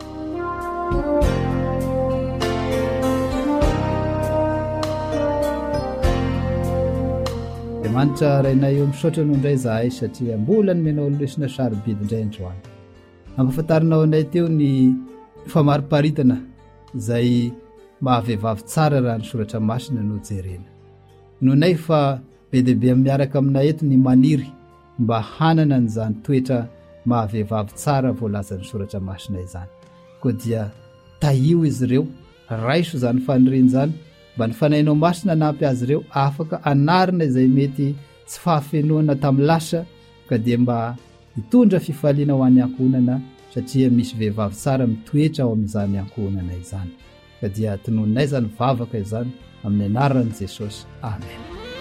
Manitra rainay eo misaotra no indray zahay satria mbola nomenao lesona sarobidy indray androany. Ampafantarinao anay teo ny famariparitana izay mahavehivavy tsara raha ny soratra masina no jerena. Nonay fa be dia be miaraka aminay eto ny maniry mba hanana n'izany toetra mahavehivavy tsara voalaza ny soratra masina izany. Koa dia tahio izy ireo, raiso izany faniriana izany mba ny fanahinao masina nampy azy ireo afaka anarina izay mety tsy fahafenoana tamin'ny lasa ka dia mba hitondra fifaliana ho an'ny ankohonana satria misy vehivavy tsara mitoetra ao amin'izany ankohonana izany. Ka dia tonononay izany vavaka izany amin'ny anaran'i Jesosy. Amen.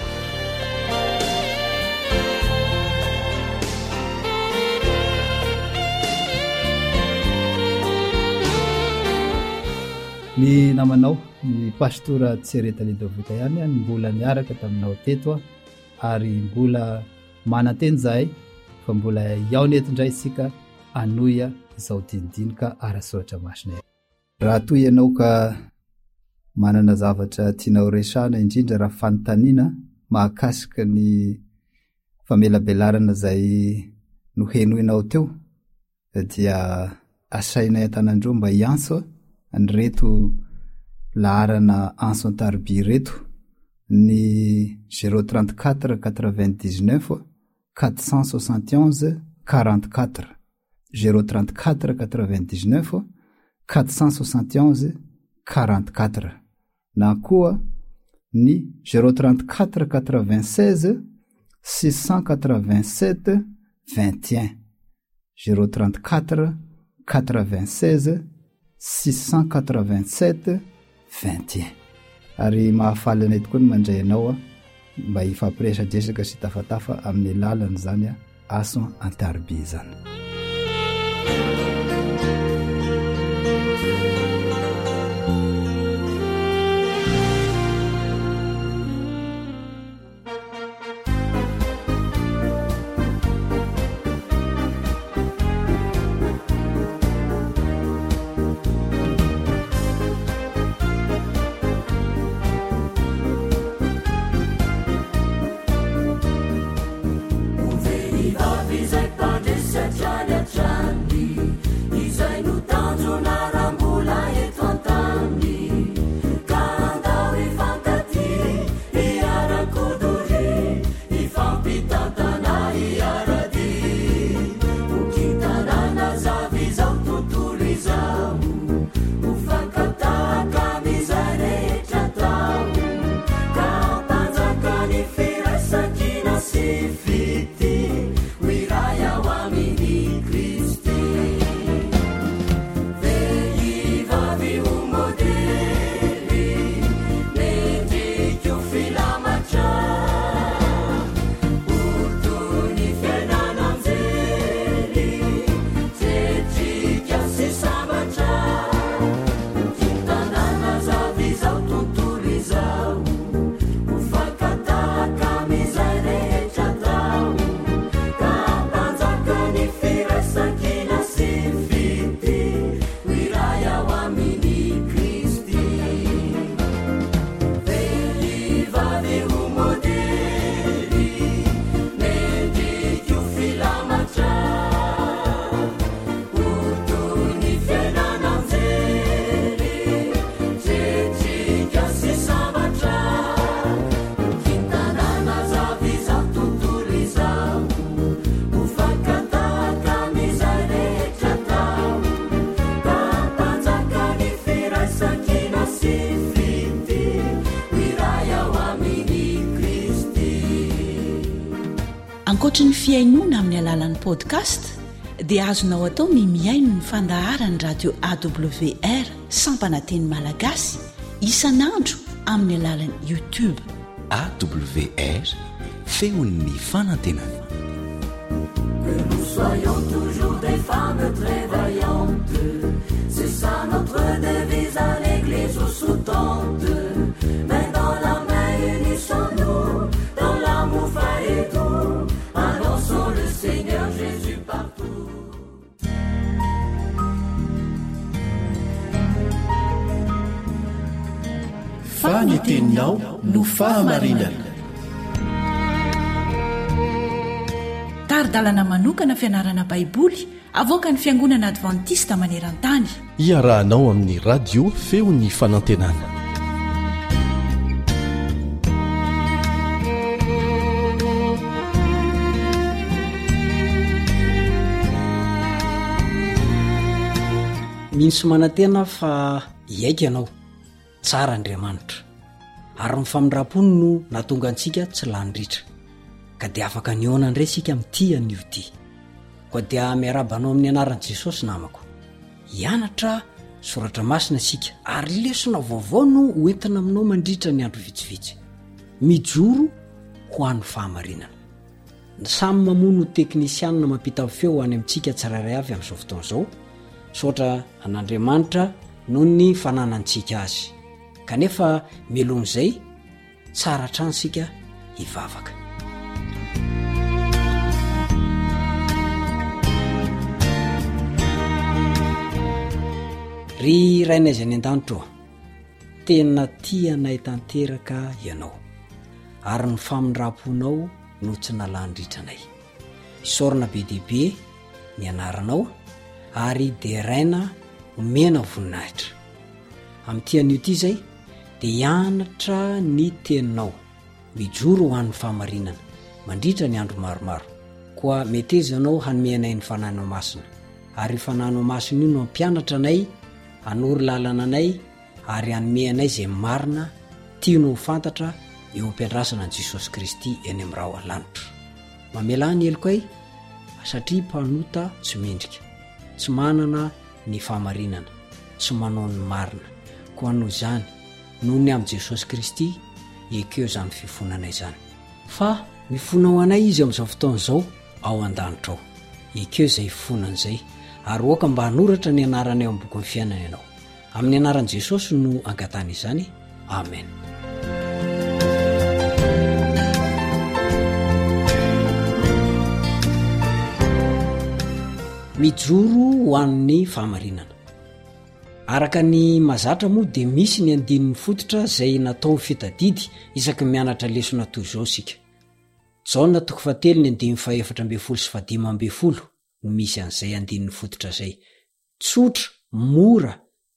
Ny namanao ny pastora Tsereta Lidovita ihany ny mbola niaraka taminao teto ary mbola mananteny zahay fa mbola iaony eto indray isika anoya izao dindinika ara-soratra masina. Raha toy ianao ka manana zavatra tianao resahana indrindra raha fanontaniana mahakasika ny famelabelarana izay nohenoinao teo dia asaina an-tanandreo mba hiantso ny reto laharana anso an-taroby reto ny zéro trente-quatre quatre-vingt-dix-neuf quatre cent soixante et onze quarante-quatre zéro trente-quatre quatre-vingt-dix-neuf quatre cent soixante et onze quarante-quatre na koa ny zéro trente-quatre quatre-vingt-seize six cent quatre-vingt-sept vingt et un zéro trente-quatre quatre-vingt-seize six cent quatre-vingt-sept vingt et un. Ary mahafaly anay tokoa ny mandray anao a mba hifampiresadresaka sy tafatafa amin'ny lalany zany a ason antarby zany. Ankoatra ny fiainoana amin'ny alalan'ny podcast dia azonao atao ny miaino ny fandaharany radio A W R sampananteny malagasy isanandro amin'ny alalan'ny YouTube. A W R feon'ny fanantenana. Que nous soyons toujours des femmes très vaillantes, c'est ça notre devise à l'église où sous-tente. Mais dans la main unissons-nous, dans l'amour fin et doux, annonçons le Seigneur Jésus partout. Faniteninao no fahamarinana. Taridalana manokana fianarana baiboly avoaka ny fiangonana adventista maneran-tany. Iarahanao amin'ny radio feon'ny fanantenana. Misy manantena fa iaika ianao tsara Andriamanitra ary ny famindram-pony no natonga antsika tsy landritra ka dia afaka niona indray sika amin'ity an'io ity koa dia miarabanao amin'ny anaran'i Jesosy namako hianatra soratra masina sika ary lesona vaovao no hoentina aminao mandritra ny andro vitsivitsy mijoro ho an'ny fahamarinana. Ny samy mamono teknisianina mampita feo any amintsika tsirairay avy amin'izao fotoana izao sotra an'Andriamanitra noho ny fananantsika azy kanefa melon'izay tsara transika hivavaka. Ry rainaizy any an-danitra tena tianay tanteraka ianao ary ny famindram-ponao no tsy nalandritranay. Isorana be dehibe ny anaranao ary de raina omena voninahitra. Amin'ity an'io ity zay dia hianatra ny teninao mijoro ho an'ny fahamarinana mandritra ny andro maromaro koa metezanao hanomenay ny fananao masina ary fananao masina io no ampianatra anay hanory lalana anay ary hanomenay zay marina tiano ho fantatra eo ampiandrasana an' Jesosy Kristy eny amin'ny raha alanitra. Mamela ny eloko ay satria mpanota tsy mendrika tsy manana ny fahamarinana sy manao ny marina ko anao zany noho ny amin'i jesosy kristy ekeo zany fifonanay zany fa mifona ho anay izy amin'izao fotoan'izao ao an-danitra ao ekeo izay fonan'izay ary oaka mba hanoratra ny anarany eo amin'ny boky ny fiainana ianao amin'ny anaran'i jesosy no angatana izany amen. Mijoro ho an'ny fahamarinana. Araka ny mazatra moa dia misy ny andinin'ny fototra izay natao fitadidy isaky mianatra lesona toy izao isika. Jaona toko fahatelo ny andininy fahaefatra ambin'ny folo sy fahadimy ambin'ny folo no misy an'izay andinin'ny fototra izay. Tsotra, mora,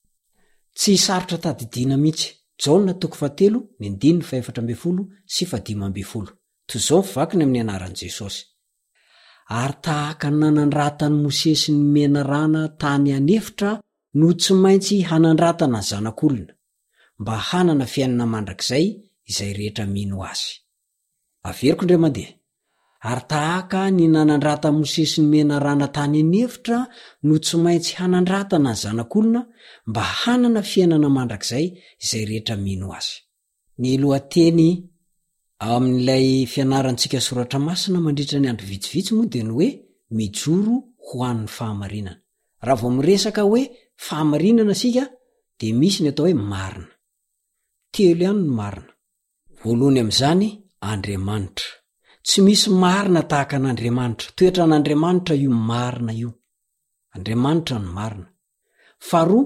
tsy sarotra tadidiana mihitsy. Jaona toko fahatelo ny andininy fahaefatra ambin'ny folo sy fahadimy ambin'ny folo. Toy izao vakiny amin'ny anaran'i Jesosy. Ary tahaka nanandratany Mosesy ny mena rana tany anefitra no tsy maintsy hanandratana ny zanak'olona mba hanana fiainana mandrakizay izay rehetra mino azy. Averiko indray mandeha. Ary tahaka ny nanandratany Mosesy ny mena rana tany anefitra no tsy maintsy hanandratana ny zanak'olona mba hanana fiainana mandrakizay izay rehetra mino azy. Ny lohateny amin'ilay fianarantsika soratra masina mandritra ny andro vitsivitsy moa dia ny hoe mijoro ho an'ny fahamarinana. Raha vao miresaka hoe fahamarinana sika dia misy ny atao hoe marina. Telo ihany ny marina. Voalohany amin'izany Andriamanitra. Tsy misy marina tahaka an'Andriamanitra. Toetra an'Andriamanitra io marina io. Andriamanitra ny marina. Faharoa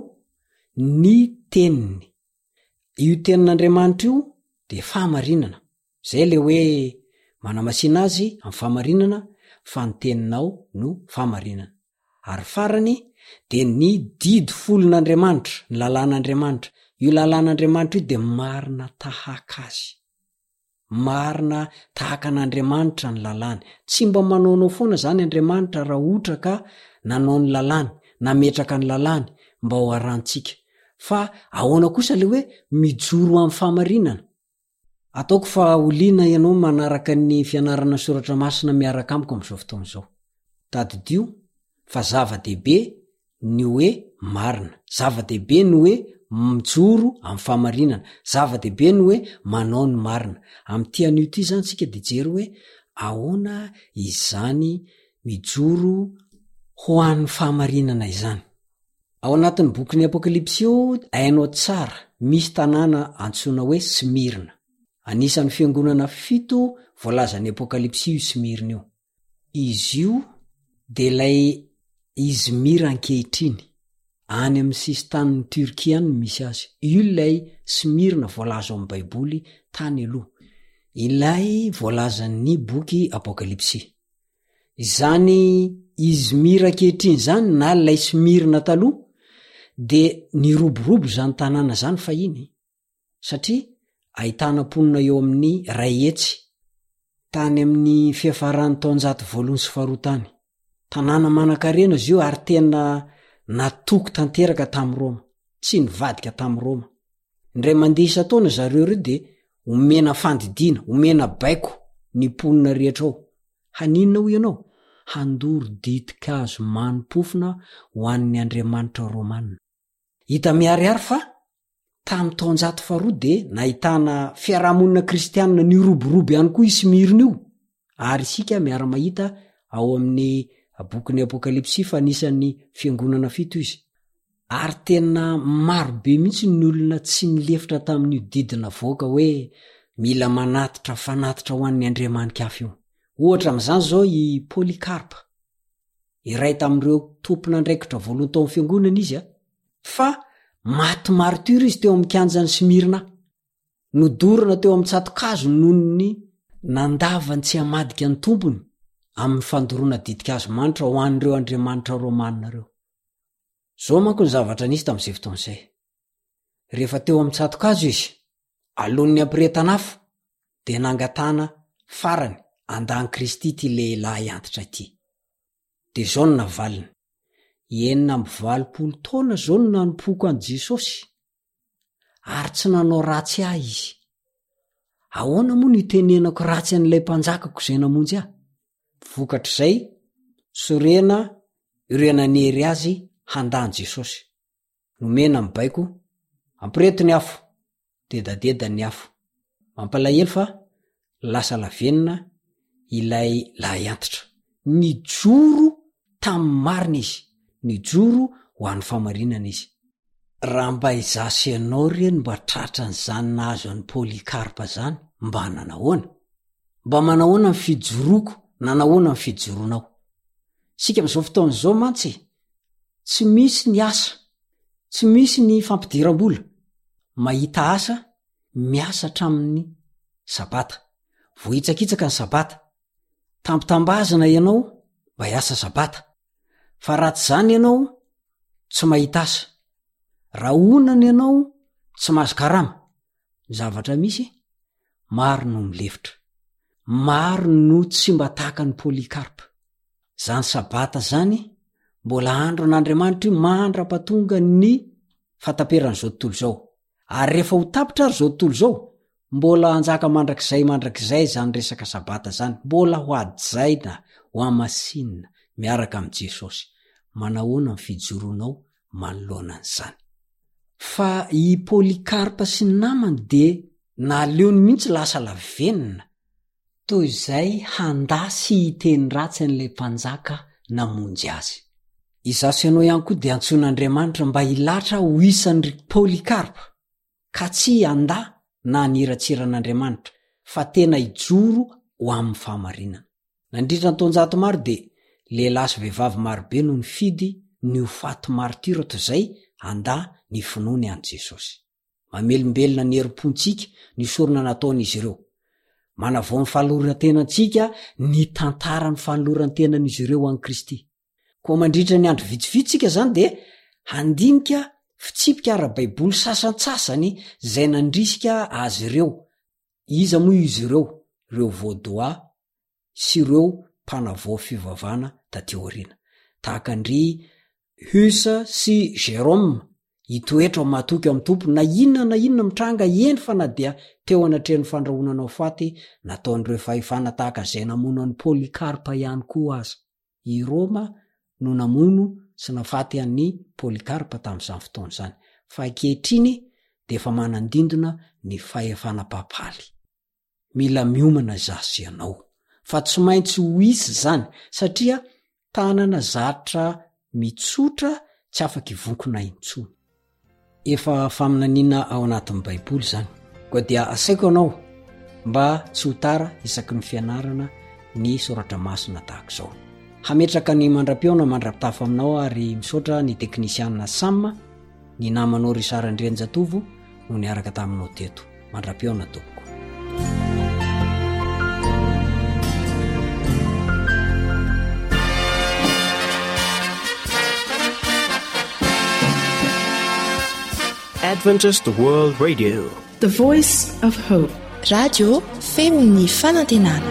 ny teniny. Io tenin'Andriamanitra io dia fahamarinana. Zay le hoe manamasina azy amin'ny fahamarinana fa ny teninao no fahamarinana. Ary farany dia ny didy folon'Andriamanitra, ny lalàn'Andriamanitra. Io lalàn'Andriamanitra io dia marina tahaka azy. Marina tahaka an'Andriamanitra ny lalàny. Tsy mba manaonao foana zany Andriamanitra raha ohatra ka nanao ny lalàny, nametraka ny lalàny mba ho arantsika. Fa ahoana kosa le hoe mijoro amin'ny fahamarinana. Ataoko fa oliana ianao manaraka ny fianarana soratra masina miaraka amiko amin'izao fotoana izao. Tadidio fa zava-dehibe ny hoe marina. Zava-dehibe ny hoe mijoro amin'ny fahamarinana. Zava-dehibe ny hoe manao ny marina. Amin'ity anio ity zany tsika dia jery hoe ahoana izany mijoro ho an'ny fahamarinana izany. Ao anatin'ny bokin'ny Apokalipsy io hainao tsara misy tanàna antsoina hoe Smirna. Anisan'ny fiangonana fito voalazan'ny Apokalipsy io Smirna io. Izy io dia ilay Izmira ankehitriny any amin'ny sisin-tanin'ny Turkia any misy azy. Io ilay Smirna voalaza ao amin'ny Baiboly tany aloha. Ilay voalazan'ny boky Apokalipsy. Izany Izmira ankehitriny zany na ilay Smirna taloha dia niroborobo zany tanàna zany fahiny. Satria ahitana mponina eo amin'ny ray hetsy tany amin'ny fiafaran'ny taonjato voalohany sy faharoa tany. Tanàna manan-karena izy io ary tena natoko tanteraka tamin'ny Roma, tsy nivadika tamin'ny Roma. Indray mandeha isan-taona zareo ireo dia omena fandidiana, omena baiko ny mponina rehetra ao. Haninona ho ianao? Handoro ditin-kazo manimpofona ho an'ny Andriamanitra Romanina. Hita miariary fa tamin'ny taonjato faharoa dia nahitana fiarahamonina kristianina niroborobo ihany koa Smirna io. Ary isika miara-mahita ao amin'ny bokin'ny Apokalipsy fa anisan'ny fiangonana fito izy. Ary tena marobe mihitsy ny olona tsy nilefitra tamin'io didina voaka hoe mila manatitra fanatitra ho an'ny Andriamanikafy io. Ohatra amin'izany zao i Polikarpa. Iray tamin'ireo tompona andraikitra voalohany tao amin'ny fiangonana izy a. Fa maty martyr izy teo amin'ny kianjan'ny Smirna. Nodorana teo amin'ny tsatokazo noho ny nandavany tsy hamadika ny tompony amin'ny fandoroana ditin-kazo manitra ho an'ireo Andriamanitra Romanina ireo. Zao manko ny zavatra nisy tamin'izay fotoana izay. Rehefa teo amin'ny tsatokazo izy, alon'ny ampiretanafo dia nangatana farany andahan'i Kristy ity lehilahy antitra ity. Dia zao no navaliny. Enina amby valopolo taona zao no nanompoako an'i Jesosy ary tsy nanao ratsy ahy izy. Ahoana moa no itenenako ratsy an'ilay mpanjakako izay namonjy ahy? Vokatr'izay sorena ireo nanery azy handany Jesosy. nomena mibaiko ampireto ny afo dedadeda ny afo mampalahelo fa lasa lavenina ilay lahy antitra ny joro tamy marina izy ny joro ho an'ny famarinana izy raha mba izasy ianao reny mba tratra ny zany nahazo an'ny Polikarpa zany mba nanahoana mba manahoana ny fijoroko nanahoana ny fijoronao sika am'izao fotaona zao mantsy tsy misy ny asa tsy misy ny fampidiram-bola mahita asa miasa hatramin'ny sabata vohitsakitsaka ny sabata tampitambazana ianao mba hiasa sabata fa ratsy zany ianao tsy mahita asa raha onana ianao tsy mahazo karama ny zavatra misy maro no milefitra maro no tsy mba tahaka ny Polikarpa zany sabata zany mbola andro an'Andriamanitra mandra-patonga ny fataperan'izao tontolo zao ary rehefa ho tapitra ary zao tontolo zao mbola anjaka mandrakizay mandrakizay zany resaka sabata zany mbola ho ajaina ho amasinina miaraka am' Jesosy manahoana ny fijoronao manoloanan'izany fa i Polikarpa sy ny namany de naleony mihitsy lasa lavenina toy izay handasy hiteny ratsy an'ilay mpanjaka namonjy azy izaso ianao ihany koa de antsoin'Andriamanitra mba ilatra ho isan'ny Polikarpa ka tsy anda na niratsiran'Andriamanitra fa tena ijoro ho amin'ny fahamarinana nandritra ny taonjato maro de lehilahy sy vehivavy marobe no ny fidy ny ho faty martira toy izay anda ny finoany an' Jesosy mamelombelona ny herim-pontsika ny sorona nataon'izy ireo manavao ny fahalorantenantsika ny tantara ny fahalorantenan'izy ireo an'i Kristy koa mandritra ny andro vitsivitsika zany de handinika fitsipika ara-baiboly sasantsasany zay nandrisika azy ireo iza moa izy ireo ireo Vaudois sy ireo mpanavao fivavahana tateorina tahaka andry Husa sy Jérôme hitoetra ao matoky amin'ny tompo na inona na inona mitranga eny fa na dia teo anatrehan'ny fandrahonana ao faty nataon'ireo fahefana tahaka izay namono an'ny Polikarpa ihany koa aza i Roma no namono sy nafaty an'ny Polikarpa tamin'izany fotoana izany fa ankehitriny de efa manandindona ny fahefana papaly mila miomana zasy ianao fa tsy maintsy ho isy zany satria tanana zatra mitsotra tsy afaka ivonkona intsony efa faminaniana ao anatin'ny baiboly zany koa dia asaiko anao mba tsy ho tara isaky ny fianarana ny soratra masina tahaka izao hametraka ny mandra-peona mandra-pitafa aminao ary misaotra ny teknisianina Samma ny namanao Risarandrenjatovo no niaraka taminao teto mandra-peona tompoko Adventist World Radio, the voice of hope. Radio Femini Fanantenana.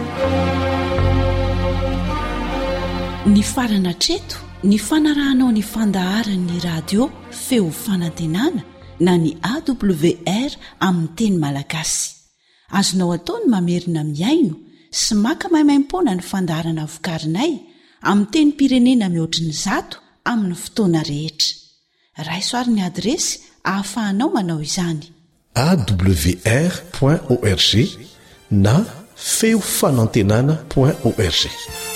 Ny farana treto, ny fanarahanao ny fandaharan'ny radio Feo Fanantenana na ny A W R amin'ny teny malagasy. Azonao ataony mamerina miaino sy maka maimaim-poana ny fandaharana vokarinay amin'ny teny pirenena mihoatriny zato amin'ny fotoana rehetra. Raisoaryn'ny adresy ahafahanao manao izany A W R point org na feo fanantenana point org.